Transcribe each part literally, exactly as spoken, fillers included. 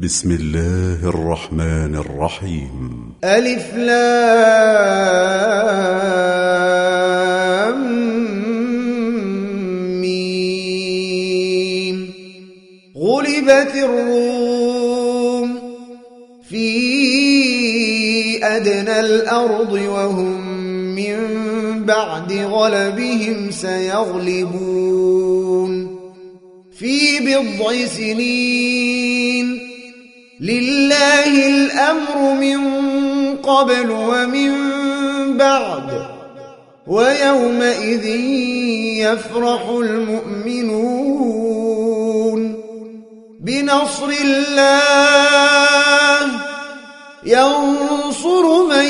بسم الله الرحمن الرحيم. ألف لام ميم. غلبت الروم في أدنى الأرض وهم من بعد غلبهم سيغلبون في بضع سنين. لله الأمر من قبل ومن بعد ويومئذ يفرح المؤمنون بنصر الله ينصر من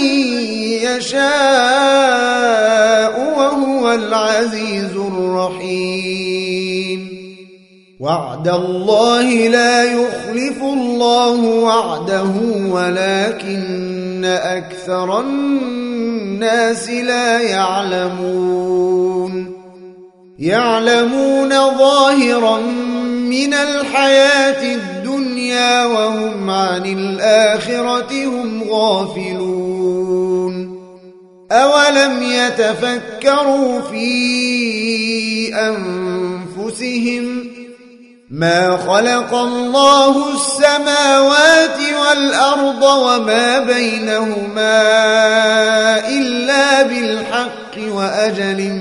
يشاء وهو العزيز الرحيم. وعد الله لا يخلف الله وعده ولكن أكثر الناس لا يعلمون. يعلمون ظاهرا من الحياة الدنيا وهم عن الآخرة هم غافلون. أولم يتفكروا في أنفسهم ما خلق الله السماوات والأرض وما بينهما إلا بالحق وأجل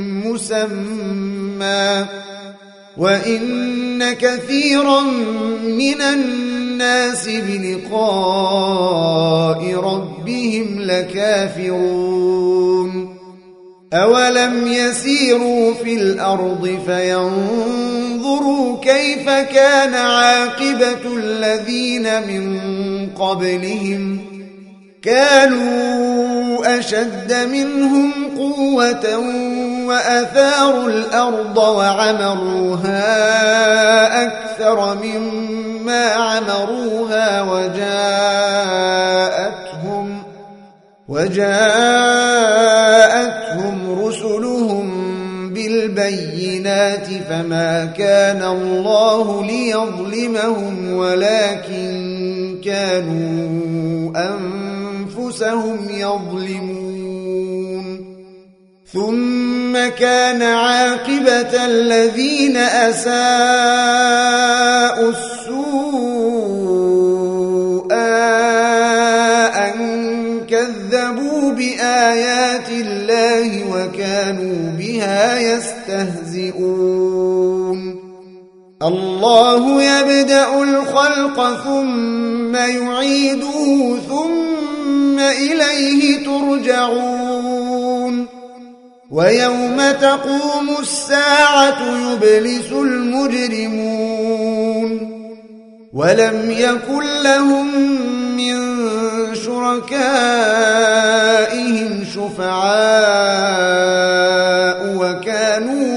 مسمى وإن كثيرا من الناس بلقاء ربهم لكافرون. أولم يسيروا في الأرض فينظروا كيف كان عاقبة الذين من قبلهم كانوا أشد منهم قوة وأثاروا الأرض وعمروها أكثر مما عمروها وجاءتهم وجاءتهم رسلهم بالبينات فما كان الله ليظلمهم ولكن كانوا أنفسهم يظلمون. ثم كان عاقبة الذين أساءوا السوء أن كذبوا بآيات الله وكانوا بها يستهزئون. الله يبدأ الخلق ثم يعيده ثم إليه ترجعون. ويوم تقوم الساعة يبلس المجرمون ولم يكن لهم من شركائهم شفعاء وكانوا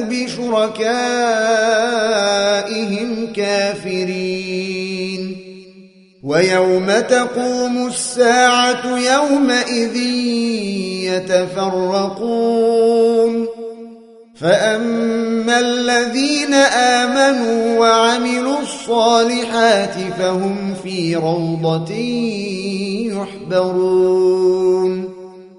بشركائهم كافرين. ويوم تقوم الساعة يومئذ يتفرقون فأما الذين آمنوا وعملوا الصالحات فهم في روضة يحبرون.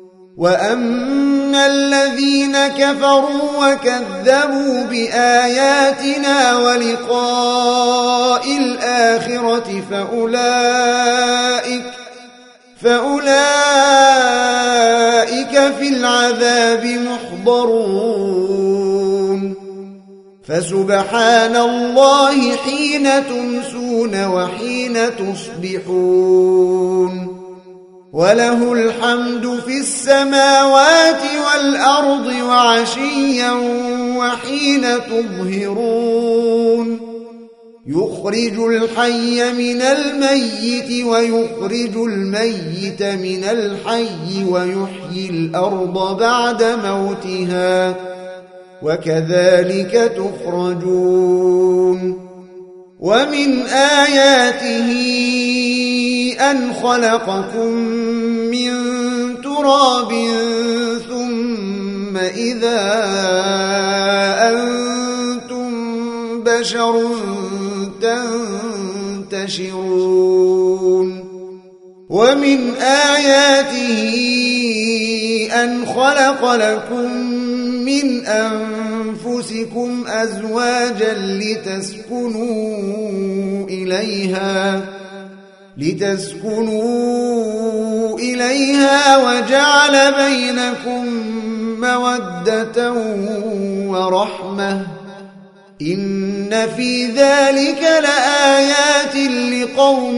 وأما الذين كفروا وكذبوا بآياتنا ولقاء الآخرة فأولئك فأولئك في العذاب محضرون. فسبحان الله حين تمسون وحين تصبحون وله الحمد في السماوات والأرض وعشيا وحين تظهرون. يخرج الحي من الميت ويخرج الميت من الحي ويحيي الأرض بعد موتها وكذلك تخرجون. ومن آياته أن خلقكم من تراب ثم إذا أنتم بشر ينتشرون ومن آياته أن خلق لكم من أنفسكم أزواجا لتسكنوا إليها لتسكنوا إليها وجعل بينكم مودة ورحمة إن في ذلك لآيات لقوم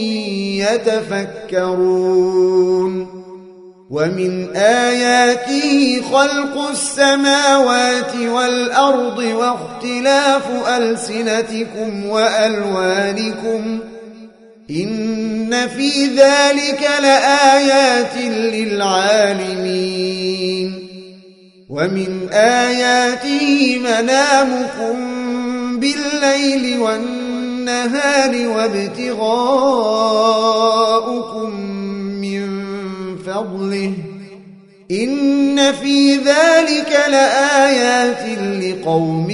يتفكرون ومن آياته خلق السماوات والأرض واختلاف ألسنتكم وألوانكم إن في ذلك لآيات للعالمين ومن آياته منامكم بالليل والنهار وابتغاؤكم من فضله إن في ذلك لآيات لقوم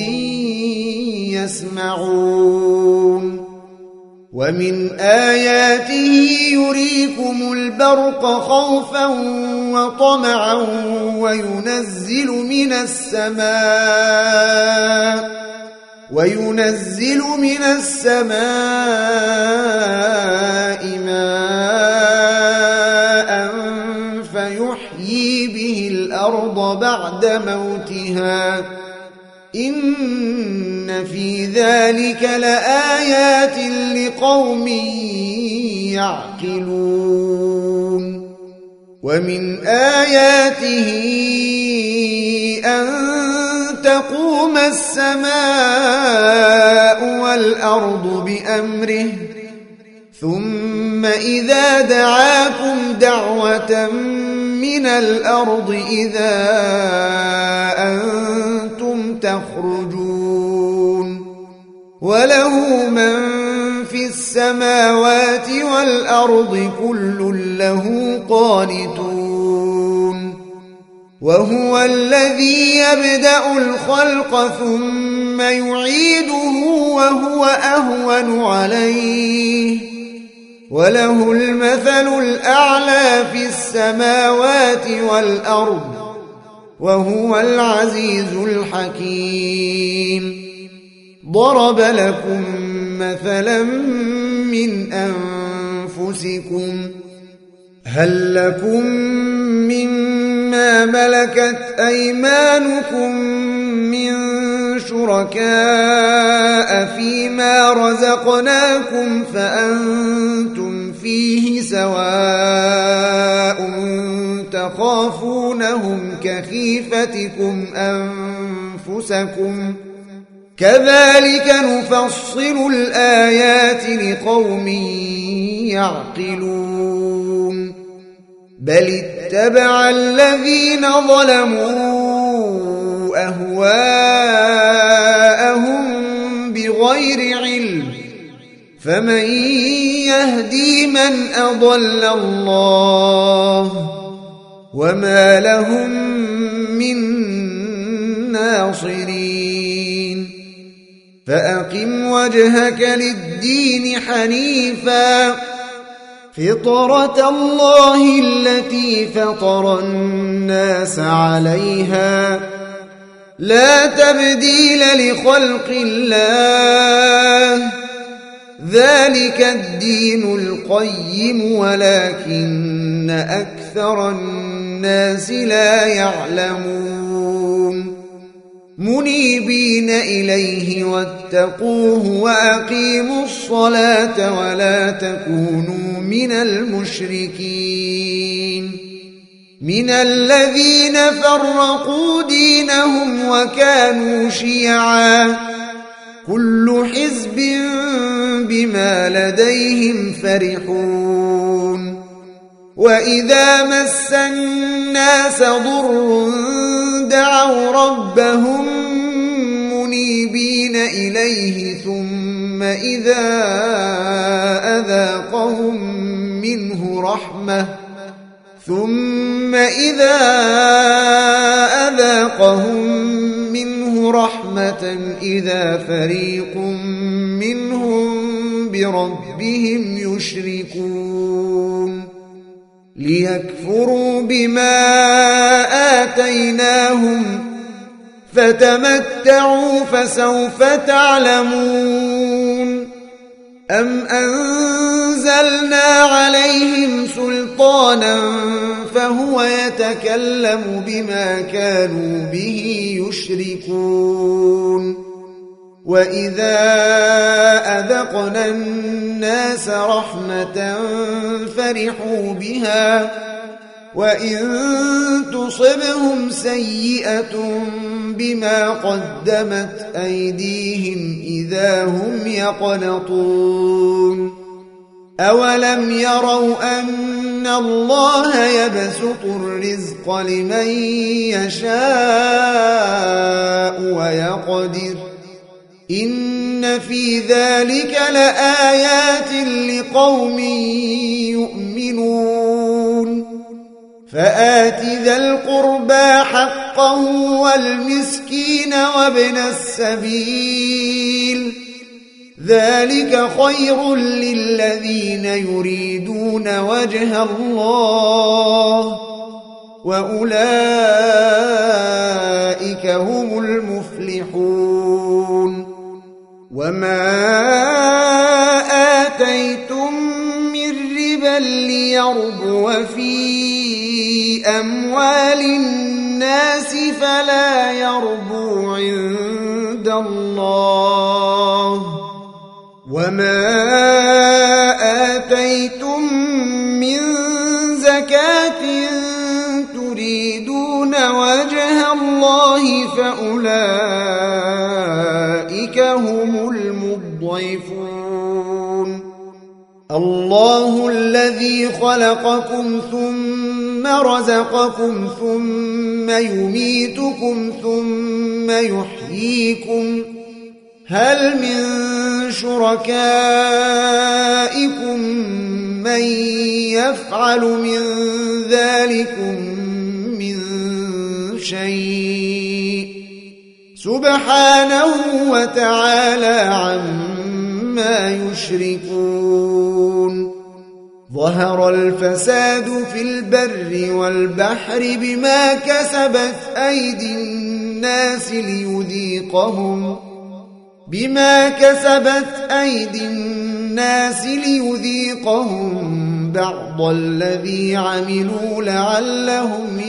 يسمعون ومن آياته يريكم البرق خوفا وطمعا وينزل من السماء وينزل من السماء ماء فيحيي به الأرض بعد موتها إن في ذلك لآيات لقوم يعقلون ومن آياته أن تقوم السماء والأرض بأمره ثم إذا دعاكم دعوة من الأرض إذا أنتم تخرجون وله من في السماوات والأرض كل له قانتون وهو الذي يبدأ الخلق ثم يعيده وهو أهون عليه وله المثل الأعلى في السماوات والأرض وهو العزيز الحكيم ضرب لكم مثلا من أنفسكم هل لكم مما ملكت أيمانكم من شركاء فيما رزقناكم فأنتم فيه سواء تخافونهم كخيفتكم أنفسكم كذلك نفصل الآيات لقوم يعقلون بل اتبع الذين ظلموا أهواءهم بغير علم فمن يهدي من أضل الله وما لهم من ناصرين فأقم وجهك للدين حنيفا فطرة الله التي فطر الناس عليها لا تبديل لخلق الله ذلك الدين القيم ولكن أكثر الناس لا يعلمون منيبين إليه واتقوه وأقيموا الصلاة ولا تكونوا من المشركين من الذين فرقوا دينهم وكانوا شيعا كل حزب بما لديهم فرحون وإذا مس الناس ضر دعوا ربهم منيبين إليه ثم إذا أذاقهم منه رحمة ثم إذا أذاقهم منه رحمة إذا فريق منهم بربهم يشركون ليكفروا بما آتيناهم فتمتعوا فسوف تعلمون أم أنزلنا عليهم سلطانا فهو يتكلم بما كانوا به يشركون وإذا أذقنا الناس رحمة فرحوا بها وإن تصبهم سيئة بما قدمت أيديهم إذا هم يقنطون أولم يروا أن الله يبسط الرزق لمن يشاء ويقدر إن في ذلك لآيات لقوم يؤمنون فآت ذا القربى حقه والمسكين وابن السبيل ذلك خير للذين يريدون وجه الله وأولئك هم المفلحون وما آتيتم من ربا ليربو في أموال الناس فلا يربو عند الله وما آتيتم من زكاة تريدون وجه الله فأولئك هم المضعفون الله الذي خلقكم ثم رزقكم ثم يميتكم ثم يحييكم هل من شركائكم من يفعل من ذلكم من شيء سبحانه وتعالى عما يشركون ظهر الفساد في البر والبحر بما كسبت أيدي الناس ليذيقهم بما كسبت أيدي الناس ليذيقهم بعض الذي عملوا لعلهم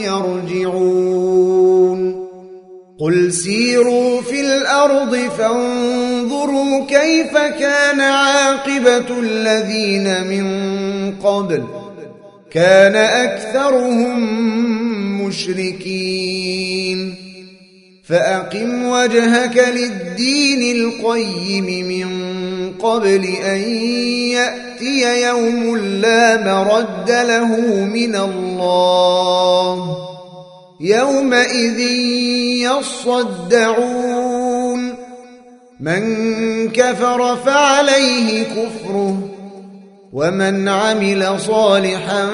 يرجعون قل سيروا في الأرض فانظروا كيف كان عاقبة الذين من قبل كان أكثرهم مشركين فأقم وجهك للدين القيم من قبل أن يأتي يوم لا مرد له من الله يومئذ يصدعون من كفر فعليه كفره ومن عمل صالحا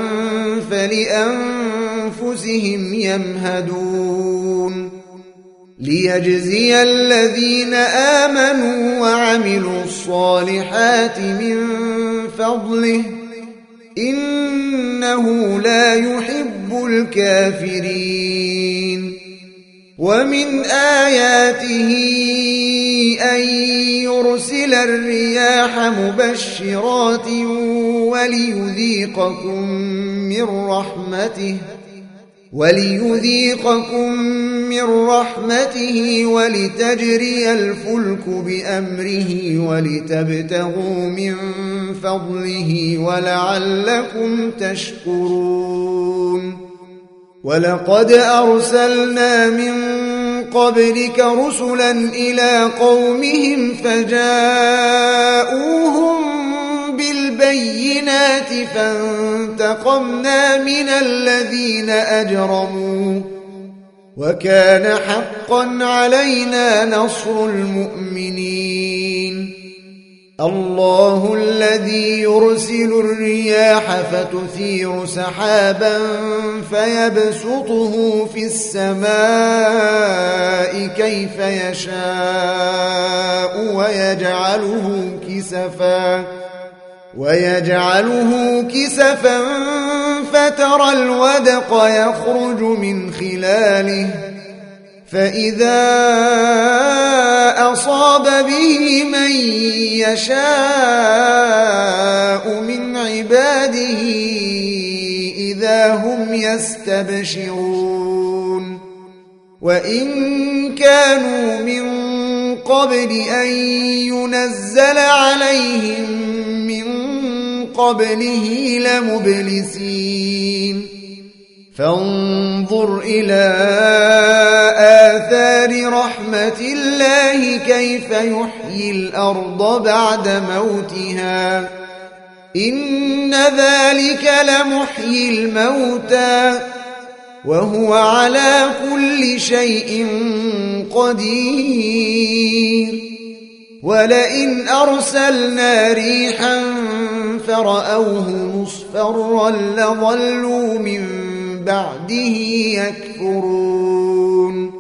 فلأنفسهم يمهدون ليجزي الذين آمنوا وعملوا الصالحات من فضله إنه لا يحب الكافرين ومن آياته أن يرسل الرياح مبشرات وليذيقكم من رحمته وليذيقكم من رحمته ولتجري الفلك بأمره ولتبتغوا من فضله ولعلكم تشكرون ولقد أرسلنا من قبلك رسلا إلى قومهم فجاءوهم بالبينات فانتقمنا من الذين أجرموا وكان حقا علينا نصر المؤمنين الله الذي يرسل الرياح فتثير سحابا فيبسطه في السماء كيف يشاء ويجعله كسفا ويجعله كسفا فترى الودق يخرج من خلاله فإذا أصاب به من يشاء من عباده إذا هم يستبشرون وإن كانوا من قبل أن ينزل عليهم من قبله لمبلسين فانظر إلى آثار رحمة الله كيف يحيي الأرض بعد موتها إن ذلك لمحيي الموتى وهو على كل شيء قدير ولئن أرسلنا ريحا فرأوه مصفرا لظلوا من بعده يكفرون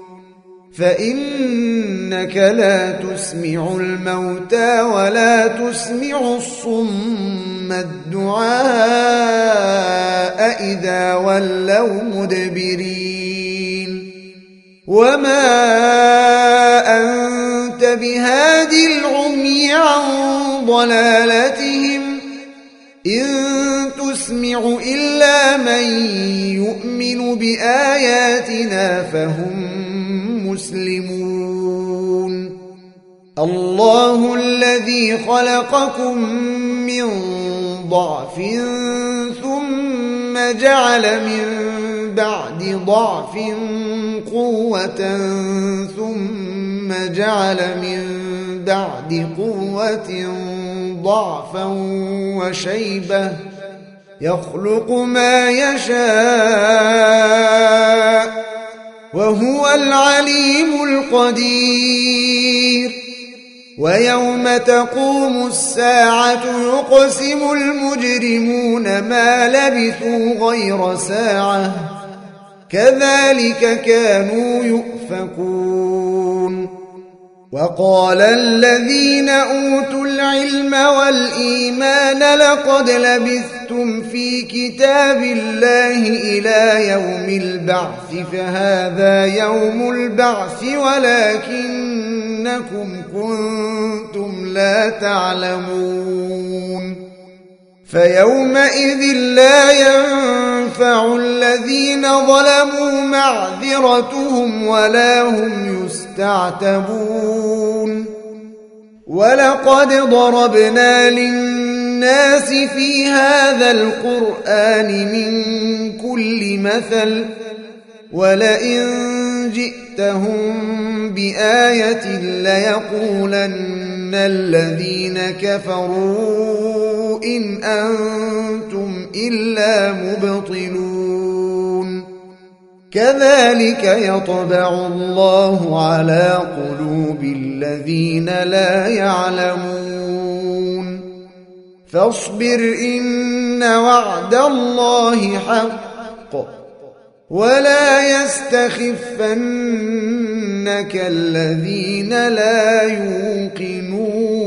فإنك لا تسمع الموتى ولا تسمع الصم الدعاء إذا ولوا مدبرين وما أنت بهاد العمي عن ضلالتهم إن تسمع إلا من يؤمن بآياتنا فهم مسلمون الله الذي خلقكم من ضعف ثم جعل من بعد ضعف قوة ثم جعل من بعد قوة ضعفا وشيبة يخلق ما يشاء وهو العليم القدير ويوم تقوم الساعة يقسم المجرمون ما لبثوا غير ساعة كذلك كانوا يؤفكون وقال الذين أوتوا العلم والإيمان لقد لبثتم في كتاب الله إلى يوم البعث فهذا يوم البعث ولكنكم كنتم لا تعلمون فيومئذ لا ينفع الذين ظلموا معذرتهم ولا هم يستعتبون ولقد ضربنا للناس في هذا القرآن من كل مثل ولئن جئتهم بآية ليقولن الذين كفروا إن أنتم إلا مبطلون كذلك يطبع الله على قلوب الذين لا يعلمون فاصبر إن وعد الله حق ولا يستخفنك الذين لا يوقنون